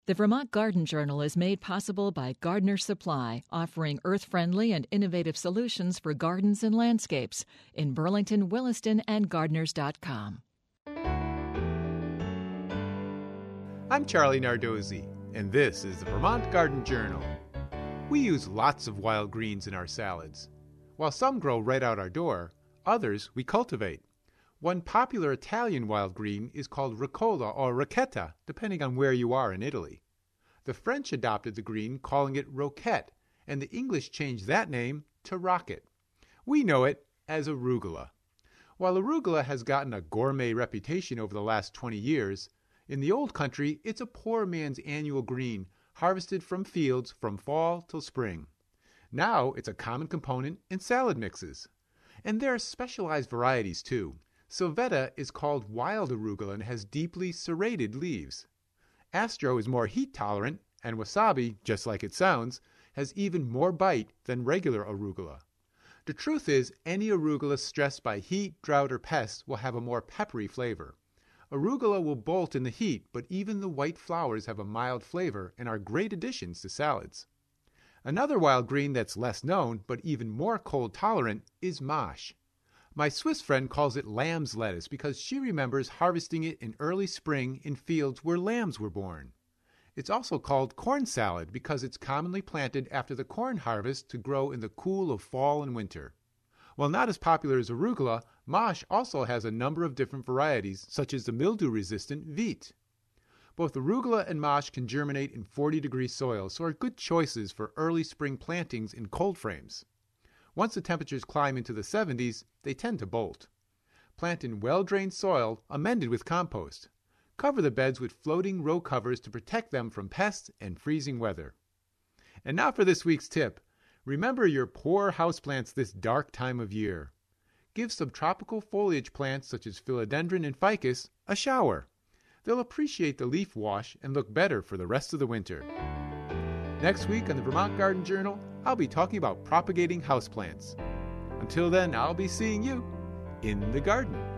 The Vermont Garden Journal is made possible by Gardener's Supply, offering earth-friendly and innovative solutions for gardens and landscapes in Burlington, Williston, and gardeners.com. I'm Charlie Nardozzi, and this is the Vermont Garden Journal. We use lots of wild greens in our salads. While some grow right out our door, others we cultivate. One popular Italian wild green is called ricola or ricchetta, depending on where you are in Italy. The French adopted the green, calling it roquette, and the English changed that name to rocket. We know it as arugula. While arugula has gotten a gourmet reputation over the last 20 years, in the old country it's a poor man's annual green, harvested from fields from fall till spring. Now it's a common component in salad mixes. And there are specialized varieties too. Sylvetta is called wild arugula and has deeply serrated leaves. Astro is more heat tolerant, and wasabi, just like it sounds, has even more bite than regular arugula. The truth is, any arugula stressed by heat, drought, or pests will have a more peppery flavor. Arugula will bolt in the heat, but even the white flowers have a mild flavor and are great additions to salads. Another wild green that's less known, but even more cold tolerant, is mâche. My Swiss friend calls it lamb's lettuce because she remembers harvesting it in early spring in fields where lambs were born. It's also called corn salad because it's commonly planted after the corn harvest to grow in the cool of fall and winter. While not as popular as arugula, mâche also has a number of different varieties, such as the mildew-resistant Vite. Both arugula and mâche can germinate in 40-degree soil, so are good choices for early spring plantings in cold frames. Once the temperatures climb into the 70s, they tend to bolt. Plant in well-drained soil, amended with compost. Cover the beds with floating row covers to protect them from pests and freezing weather. And now for this week's tip. Remember your poor houseplants this dark time of year. Give subtropical foliage plants such as philodendron and ficus a shower. They'll appreciate the leaf wash and look better for the rest of the winter. Next week on the Vermont Garden Journal, I'll be talking about propagating houseplants. Until then, I'll be seeing you in the garden.